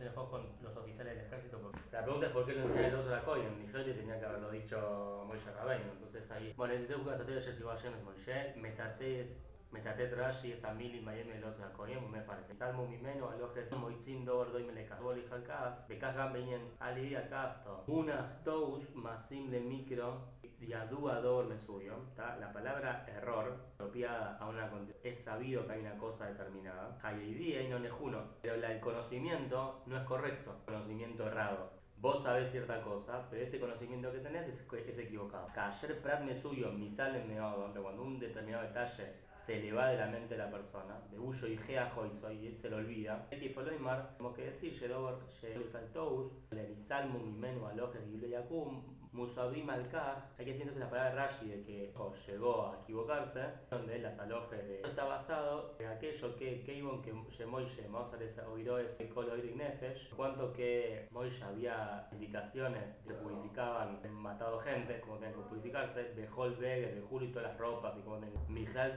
enojó con los oficiales del ejército. La pregunta es por qué lo enseña el otro la Cohen. En Nigeria tenía que haberlo dicho Moishe Rabbeinu. Entonces ahí. Bueno, necesité jugar a Sateo ayer si Hashem es Moishe. מצטט רש"י, סמילי מהם אלוז הכהן ומפרט. סלמו ממנו הלוכס מויצים דור דוי מלכה. הוליך על כעס, וכך גם בעניין עלי הכעסתו. מונח תous מעשים למיקרו ידוע דור מסוyo. La palabra error, apropiada a una es sabido que hay una cosa determinada. Hayidía y no nejuno. Pero el conocimiento no es correcto, conocimiento errado. Vos sabés cierta cosa, pero ese conocimiento que tenés es equivocado. Ayer Prat me suyo, mi sale me cuando un determinado detalle se le va de la mente de la persona, de huyo y geajo y soy, se lo olvida. El Tifoloimar, tenemos que decir, Yedor, Yedor, le salmo mi menu alojes y yakum, musabim al-kaj. Hay que decir entonces la palabra Rashi de que llegó a equivocarse, donde las alojes de. Está basado en aquello que Keibon, que Moishe, Moses oiró es Koloirik Nefesh, cuanto que Moishe había indicaciones que purificaban, matado gente, como tenían que purificarse, Bejol Vegas, Bejul y todas las ropas, y como tenían. Mijal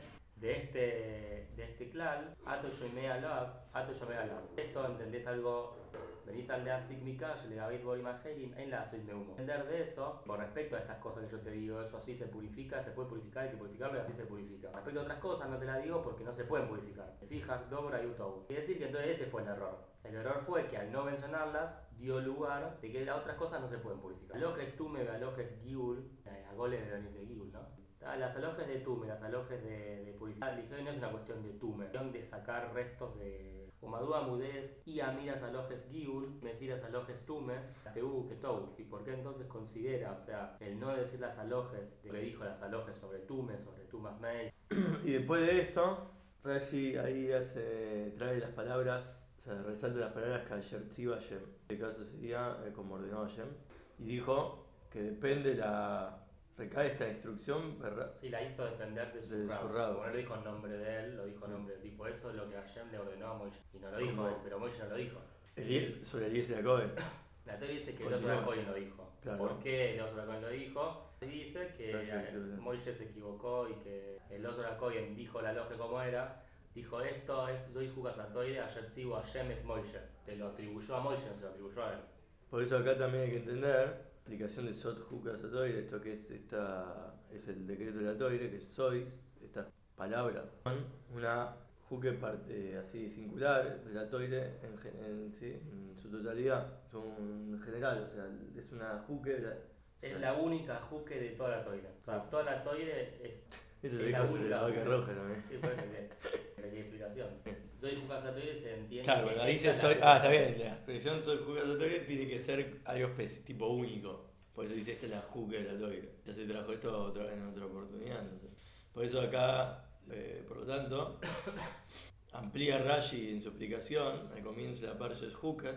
de este clal, Ato Yomea Lab. Esto entendés algo. Venís al de Asik Mikash, le David Boy Mahelim, en la Asik Neumo. Entender de eso, con respecto a estas cosas que yo te digo, eso así se purifica, se puede purificar, hay que purificarlo y así se purifica. Respecto a otras cosas, no te la digo porque no se pueden purificar. Te fijas, Dobra y Utou. Quiere decir que entonces ese fue el error. El error fue que al no mencionarlas, dio lugar de que las otras cosas no se pueden purificar. Alojes Tume, alojes Giul, a goles de Giul, ¿no? Las alojes de tume, las alojes de purificar ligero no es una cuestión de tume, es cuestión de sacar restos de Umadúa Mudés y Amiras alojes Giul, Mesiras alojes tume, Teu que Tou. ¿Y por qué entonces considera, o sea, el no decir las alojes, de lo que dijo las alojes sobre tume, sobre tumas meis? Y después de esto, Rashi ahí trae las palabras, o sea, resalta las palabras que ayer Tziva Hashem. En este caso sería como ordenó Hashem. Y dijo que depende recae esta instrucción, ¿verdad? Sí, la hizo depender de su rabo. Como no lo dijo en nombre de él, lo dijo en nombre del tipo. Eso es lo que Hashem le ordenó a Moisés. Y no lo dijo él, pero Moisés no lo dijo. Sobre Eliezer Cohen. La teoría dice que el Oso Cohen lo dijo. Claro. ¿Por qué el Oso Cohen lo dijo? Se dice que Moisés se equivocó y que el Oso Cohen dijo la logia como era. Dijo esto es Zoy Jugasatoide, ayer Tzivu Hashem es Moisés. Se lo atribuyó a Moisés, no se lo atribuyó a él. Por eso acá también hay que entender la aplicación de Sot Jukas Atoire, esto que es el decreto de la Toire, que sois, estas palabras son una juque así singular de la Toire en su totalidad, son general, o sea, es una juque de es la única juque de toda la toira. O sea, toda la toire es la única juque. Roja también. Sí, por eso que hay explicación. Soy juca toire se entiende. Claro, que ahí dice soy. Está bien, la expresión soy juca toire tiene que ser algo tipo único. Por eso dice esta es la juca de la toire. Ya se trajo esto en otra oportunidad. No sé. Por eso acá, por lo tanto, amplía Rashi en su explicación, al comienzo de la parsha es Hooker,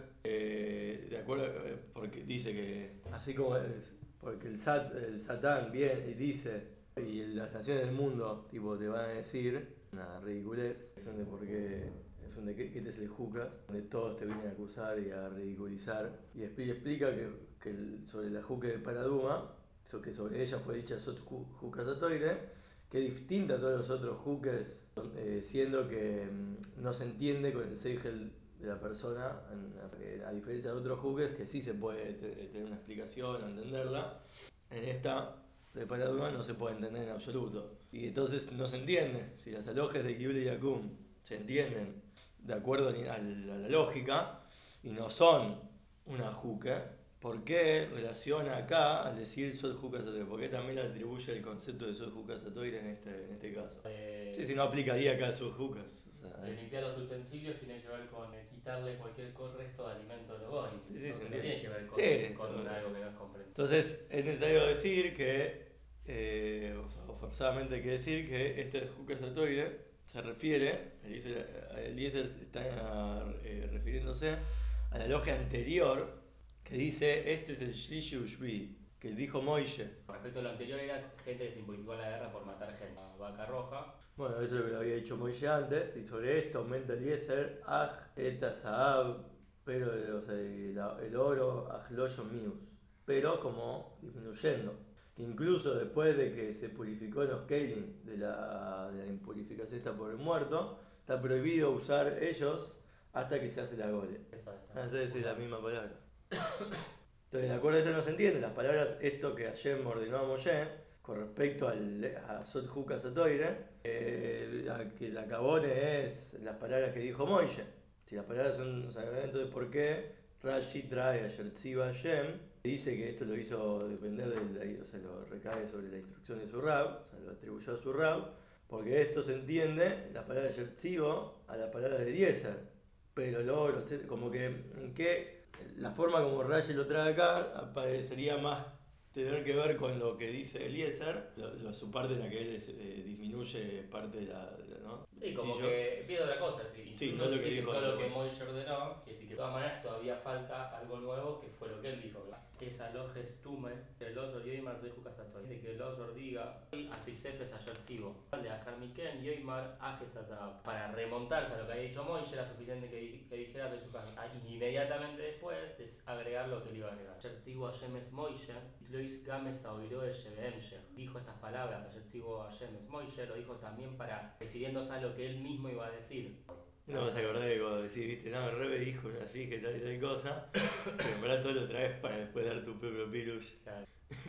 de acuerdo, porque dice que, así como porque el Satán viene y dice, y las naciones del mundo tipo te van a decir, una ridiculez, porque es un decreto, este es el Hooker, donde todos te vienen a acusar y a ridiculizar, y explica que sobre la Hooker de Paraduma, que sobre ella fue dicha Sot Hooker Satoire, que es distinta a todos los otros hookers, siendo que no se entiende con el Seigel de la persona, a diferencia de otros hookers que sí se puede tener una explicación o entenderla. En esta de Paraduma no se puede entender en absoluto. Y entonces no se entiende. Si las alojes de Kibble y Yakum se entienden de acuerdo a la lógica y no son una hooker, ¿por qué relaciona acá al decir Sod Juka Satoire? ¿Por qué también le atribuye el concepto de Sod Juka Satoire en este caso? Sí, si no aplicaría acá Sod Jukas. Limpiar los utensilios tiene que ver con quitarle cualquier resto de alimento a los goy. Entonces no tiene que ver con algo que no es comprensible. Entonces es necesario decir que, o forzadamente hay que decir que este Juka Satoire se refiere, Eliezer está refiriéndose a la logia anterior que dice este es el Shlishi Ushvi, que dijo Moishe. Respecto a lo anterior era gente que se involucró en la guerra por matar gente. La vaca roja. Bueno, eso es lo que lo había dicho Moishe antes, y sobre esto aumenta Eliezer, Aj, Eta Saab, pero o sea, el oro, Ajloyo Mius, pero como disminuyendo. Que incluso después de que se purificó en los Keilim de la impurificación esta por el muerto, está prohibido usar ellos hasta que se hace la gole. Eso es. Ah, entonces es la misma palabra. Entonces, de acuerdo a esto no se entiende, las palabras, esto que Hashem ordenó a Moshe, con respecto a Sot Juka Satoire, que la cabone es las palabras que dijo Moshe. Si las palabras son, o sea, entonces, ¿por qué Rashi trae a Yertziva Hashem? Dice que esto lo hizo depender o sea, lo recae sobre la instrucción de su Rab, o sea, lo atribuyó a su Rab, porque esto se entiende, la palabra Yertzivo, a la palabra de Eliezer. Pero luego, como que, ¿en qué? La forma como Rashi lo trae acá parecería más tener que ver con lo que dice Eliezer, su parte en la que él disminuye parte ¿no? Sí, como Utensilios. que pide otra cosa, sí. Sí, no es Incluso lo que dice que dijo todo después lo que Moshe. Moisés ordenó, que sí que de todas maneras todavía falta algo nuevo, que fue lo que él dijo. Esa loges tume, que los orioimar soy jucasatoy. De que los ordiga, apisefes ayer chivo. De ajar miken, yoimar ajes azab. Para remontarse a lo que había dicho Moisés, era suficiente que dijera soy su casa. Y inmediatamente después agregar lo que él iba a agregar. Ayer chivo Hashem es Moisés, Lois games a oiro dijo estas palabras, ayer chivo Hashem es Moisés, lo dijo también para refiriéndose a lo que él mismo iba a decir. No me acordé de cuando decís, viste, no, el Rebe dijo así, que tal y tal cosa, pero en verdad todo lo traes para después dar tu propio pirush. Claro.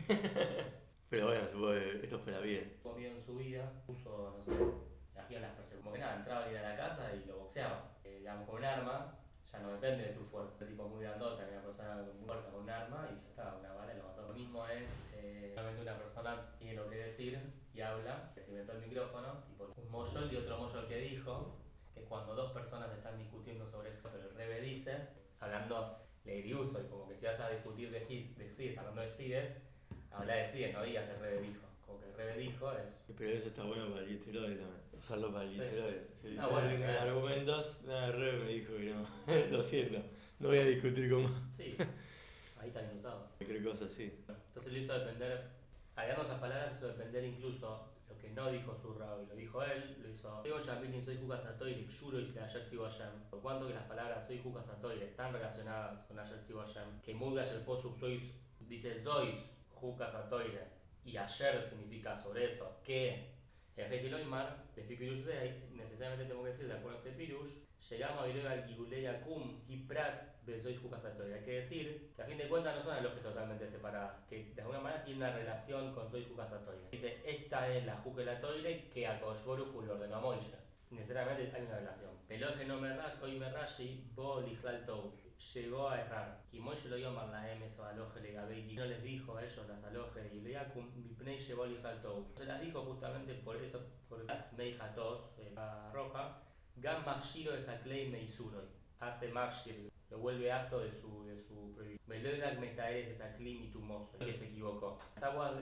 Pero bueno, supongo que esto fuera bien. Tuvo miedo en su vida, puso, no sé, imagino las persecuciones. Como que nada, entraba a ir a la casa y lo boxeaba. Digamos, con un arma, ya no depende de tu fuerza. El tipo muy grandota, una persona con fuerza con un arma y ya está, una bala y lo mató. Lo mismo es, realmente una persona tiene lo que decir y habla, que se inventó el micrófono, tipo un mollol y otro mollol que dijo, que es cuando dos personas están discutiendo sobre eso, pero el Rebe dice, hablando leiriuso, y como que si vas a discutir de Xides, hablando de Xides, habla de Xides, no digas el Rebe dijo. Como que el Rebe dijo es... Pero eso está bueno para el Yitzhak también, usarlo para el Sí. Yitzhak. Si el No, Yitzhak bueno, tiene claro. argumentos, nada, el Rebe me dijo que no, lo siento, no voy a discutir con Sí, ahí está bien usado. cualquier cosa así. Entonces lo hizo depender, agregando esas palabras, hizo depender incluso lo que no dijo su rabbi, lo dijo él, lo hizo. Tengo Yamilin, soy Jukas Atoire, Yuro y ayer Chivo Hashem. Por cuanto que las palabras soy Jukas Atoire están relacionadas con ayer Chivo Hashem, que Mulgash el Posub sois, dice Zois Jukas Atoire, y ayer significa sobre eso, que el rey Piloimar, de Fipirush Dei, necesariamente tengo que decir, de acuerdo a este Pirush, llegamos a vivir al Gilulei Akum, Hiprat, Besois Jukasatori. Hay que decir que a fin de cuentas no son alojes totalmente separadas, que de alguna manera tienen una relación con Sois Jukasatori. Dice, esta es la Jukelatoire que a Koshboru le ordenó a Moishe. Necesariamente hay una relación. Peloje no me hoy me rashi, bo lijlal tou. Llegó a errar. Kimoye lo dio la M, aloje le gabei. No les dijo a ellos las alojes de Ileakum, mi pnei llevó lijlal tou. Se las dijo justamente por eso, por las meijatos, la roja. Gam Magshiro es a Clay Meisuroi. Hace Magshir, lo vuelve apto de su prohibición. Velodrag Metaeres es a Clim y Tumoso, que se equivocó. Las aguas,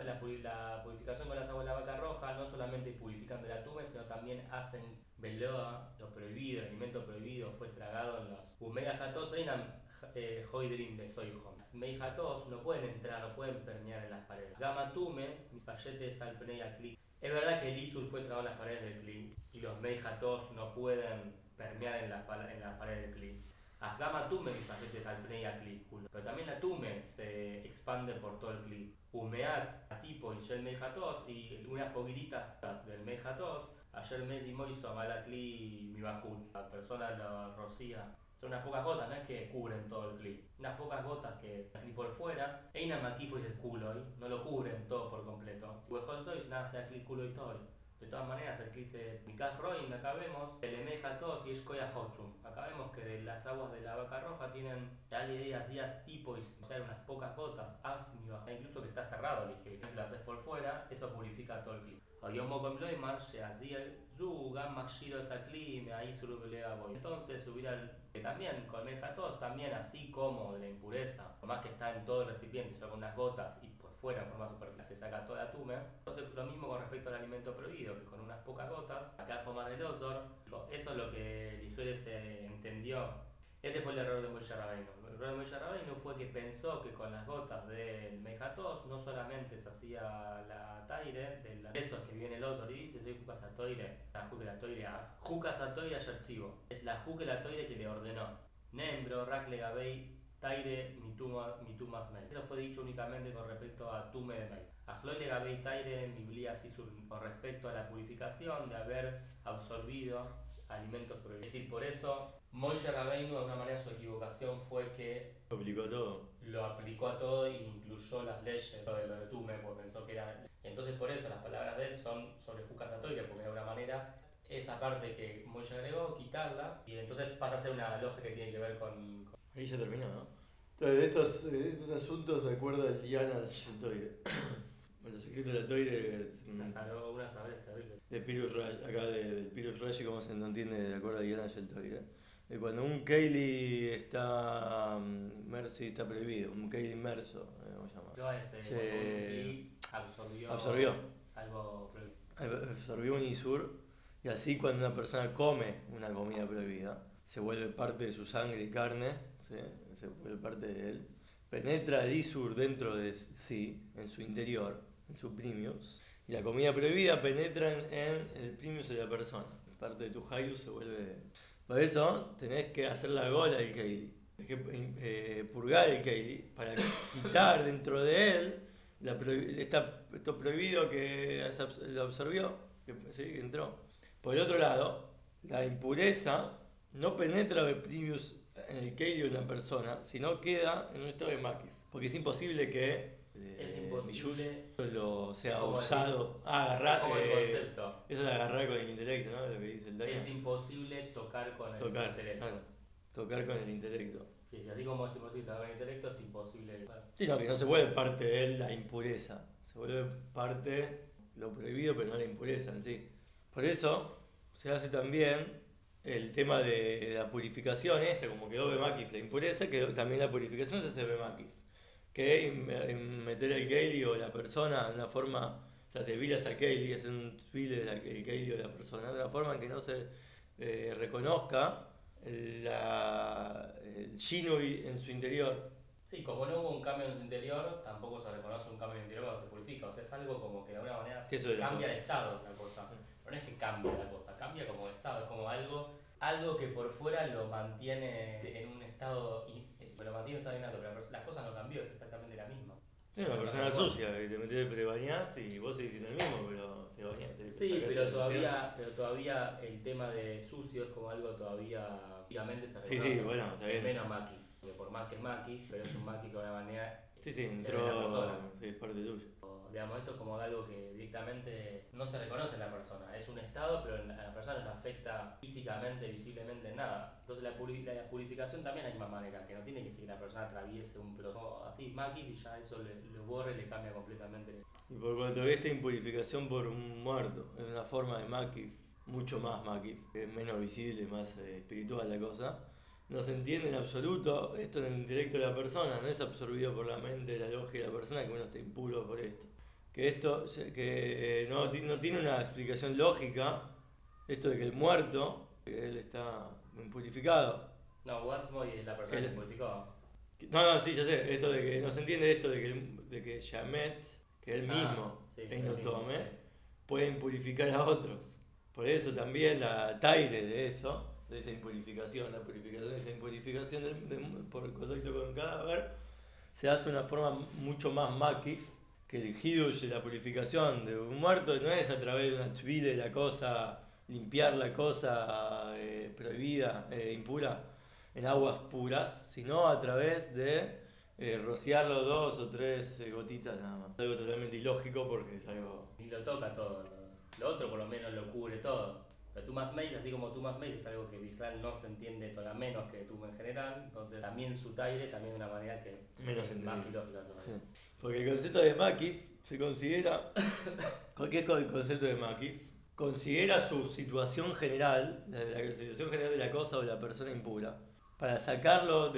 la purificación con las aguas de la vaca roja no solamente purifican de la tume, sino también hacen veloa, lo prohibido, el alimento prohibido fue tragado en los Umega Jatos, Hoidrim de Soijom. Meijatos no pueden entrar, no pueden permear en las paredes. Gama tume, mis payetes al pnei a clic. Es verdad que el Isur fue trabado en las paredes del Kli y los Meijatos no pueden permear en las paredes del Kli. Asgama tume mis paquetes al pnei a Kli, pero también la tume se expande por todo el Kli. Humeat, tipo y el Meijatos y unas poquititas del Meijatos. Ayer Messi Moiso a Kli mi bajut. La persona lo rocía. Son unas pocas gotas, no es que cubren todo el clip. Unas pocas gotas que el clip por fuera. Eina Makifo y el culo, no lo cubren todo por completo. Y Wejol Sois nada sea clip culo y todo. De todas maneras, aquí dice Mikas Roin, acá vemos, se le meja todos y es Koya Hotsum. Acá vemos que de las aguas de la vaca roja tienen ya ideas días tipo y o sea, unas pocas gotas, afni, incluso que está cerrado el IGB. Si lo haces por fuera, eso purifica todo el clip. Entonces hubiera también con todos también así como de la impureza, por más que está en todo el recipiente, solo con unas gotas y por fuera en forma superficial se saca toda la tume. Entonces lo mismo con respecto al alimento prohibido, que con unas pocas gotas, acá Jomar el Osor, eso es lo que Ligere se entendió. Ese fue el error de Moshe Rabbeinu. El error de Moshe Rabbeinu fue que pensó que con las gotas del Mejatos no solamente se hacía la taire, de esos que viene el Osor y dice, soy Jukasatoire, la Jukelatoire a Jukasatoire a Yertzivo. Es la Jukelatoire que le ordenó. Nembro, Rakle Gabei, Taire, Mitumas Meis. Eso fue dicho únicamente con respecto a Tume de Meis. Ajlole Gabei Taire, Biblia Sisur, con respecto a la purificación de haber absorbido alimentos prohibidos. Es decir, por eso Moishe Rabbeinu, de alguna manera, su equivocación fue que Complicó todo. lo aplicó a todo e incluyó las leyes, lo de Tume, porque pensó que era. Entonces, por eso las palabras de él son sobre Jucas Atoira, porque de alguna manera esa parte que Moishe agregó, quitarla, y entonces pasa a ser una lógica que tiene que ver con. Ahí ya terminó, ¿no? Entonces, estos asuntos de acuerdo al Diana del Toire. Los secretos de la Toire es Una saber terrible. de Pirus Rashi, acá del Pirus Rashi, como se entiende de acuerdo a Diana del Toire. De cuando un Kaylee está, sí, está prohibido, un Kaylee inmerso, ¿cómo se llama? Yo a ese, cuando un Se clip absorbió. absorbió algo prohibido. Absorbió un Isur y así cuando una persona come una comida prohibida, se vuelve parte de su sangre y carne, ¿sí? Se vuelve parte de él, penetra el Isur dentro de sí, en su interior, en su primius, y la comida prohibida penetra en el primius de la persona. Parte de tu Hailus se vuelve. Por eso tenés que hacer la gola del Keili. Tenés que purgar el Keili para quitar dentro de él esto prohibido que lo absorbió, sí, que entró. Por el otro lado, la impureza no penetra el primius en el Keili de una persona, sino queda en un estado de Makif. Porque es imposible que Es Miyush imposible, lo es sea como decir, usado. es Agarrar. como el concepto. Eso es agarrar con el intelecto, ¿no? Lo que dice el Daña. Es imposible tocar con el Tocar, claro. intelecto. Tocar con el intelecto. Y si así como es imposible tocar con el intelecto, es imposible. Sino que no se vuelve parte de él la impureza. Se vuelve parte lo prohibido, pero no la impureza en sí. Por eso se hace también el tema de la purificación, esta, como quedó Bemakif la impureza, quedó también la purificación se hace Bemakif. Que meter el Keili o la persona de una forma, o sea, te vilas al Keili, hacer un vile del Keili o la persona, de una forma en que no se reconozca el Shinui en su interior. Sí, como no hubo un cambio en su interior, tampoco se reconoce un cambio en el interior cuando se purifica. O sea, es algo como que de alguna manera Que eso es la cambia cosa. de estado la cosa. Pero no es que cambie la cosa, cambia como de estado. Es como algo que por fuera lo mantiene en un estado, lo mantiene en un estado innato, pero las cosas no cambió, es exactamente la misma. Es una persona Exactamente igual. sucia, que te metes, te bañás y vos seguís siendo el mismo, pero te bañás, te Sí, sacaste la suciedad. pero todavía el tema de sucio es como algo todavía físicamente se Sí, sí, reconoce. bueno, está Es bien. menos maqui, porque por más que es maqui, pero es un maqui que de alguna manera Sí, sí, se ve en la persona. entró, sí, es parte tuya. Digamos, esto es como algo que directamente no se reconoce en la persona. Es un estado, pero a la persona no le afecta físicamente, visiblemente en nada. Entonces la purificación también hay más manera, que no tiene que ser que la persona atraviese un proceso así, maqui, y ya eso le borra y le cambia completamente. Y por cuanto a esta impurificación por un muerto, es una forma de Makif, mucho más Makif, que es menos visible, más espiritual la cosa, no se entiende en absoluto esto en el intelecto de la persona, no es absorbido por la mente, la lógica de la persona que uno está impuro por esto. Que esto que no tiene una explicación lógica, esto de que el muerto, que él está impurificado. No, Watsmoy es la Que, persona que se purificó. no, no, sí, ya sé, esto de que no se entiende esto de que Shamet, que él Ah, mismo, sí, el mismo, Einotome, sí. puede impurificar a otros. Por eso también la taire de eso, de esa impurificación, la purificación de esa impurificación por el contacto con el cadáver, se hace de una forma mucho más makif, que el hidush de la purificación de un muerto no es a través de una chvile, la cosa, limpiar la cosa prohibida, impura, en aguas puras, sino a través de rociarlo dos o tres gotitas nada más. Algo totalmente ilógico porque es algo. Y lo toca todo. Lo otro por lo menos lo cubre todo. Pero Tumas Mace, así como Tumas Mace es algo que Visual no se entiende todavía menos que Tuma en general, entonces también su taire también de una manera que Menos es más entendible. ilógica Sí. todavía. Porque el concepto de Makif se considera. ¿Qué es el concepto de Makif? Considera su situación general, la situación general de la cosa o de la persona impura, para sacarlo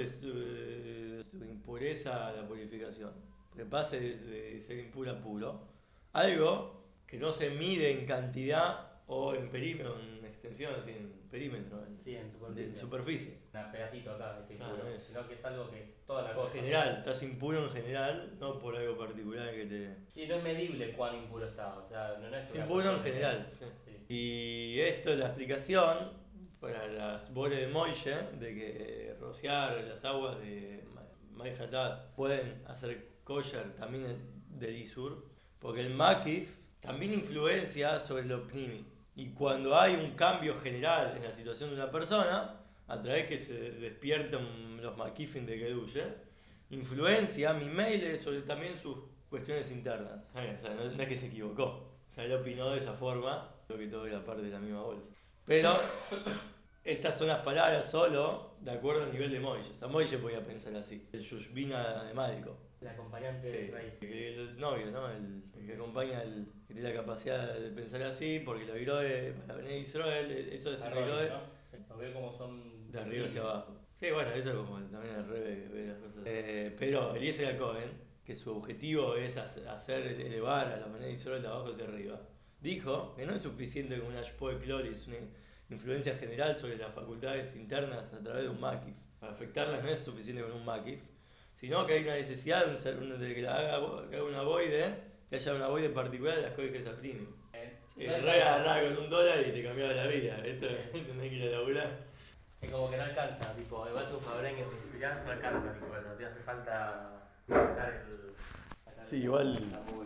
de su impureza a la purificación. Que pase de ser impura a puro. Algo que no se mide en cantidad o en perímetro, en extensión, así, en perímetro, Sí, en de superficie. superficie. Un pedacito acá, este Claro, no impuro. es. Sino que es algo que es toda la En cosa. general, estás impuro en general, no por algo particular que te. Sí, no es medible cuán impuro está. O sea, no es que Es una impuro en cuestión de que. general. Sí. Sí. Y esto es la explicación para las bolas de Moille de que rociar las aguas de Mai Hatat pueden hacer kosher también del Isur, porque el Makif también influencia sobre lo Pnimi. Y cuando hay un cambio general en la situación de una persona, a través que se despiertan los McKiffin de Keduye, influencia mi mail sobre también sus cuestiones internas. O sea, no es que se equivocó. O sea, él opinó de esa forma, lo que todo era parte de la misma bolsa. Pero estas son las palabras solo de acuerdo al nivel de Moisés. A Moisés podía pensar así. El Yushbina de Malco. El acompañante Sí, del rey. el novio, ¿no? El que acompaña, que tiene la capacidad de pensar así, porque lo viró para venir a Israel, eso es Arroyo, miró ¿no? Lo veo como son de arriba hacia abajo. Sí, bueno, eso es como también el revés, ve las cosas. Pero Eliezer Cohen, que su objetivo es hacer elevar a la manera de Israel de abajo hacia arriba, dijo que no es suficiente con una Shpoe Cloris, una influencia general sobre las facultades internas a través de un Makif. Para afectarlas no es suficiente con un Makif, sino que hay una necesidad de que haga una voide, que haya una voide particular de las códices a premium. Sí, No re alcanza. agarrar con $1 y te cambiaba la vida. Esto tenés que ir a laburar. Es como que no alcanza, tipo, igual es un Fabrén que te inspirás, no alcanza, tipo, eso, te hace falta sacar el. Sacar Sí, igual la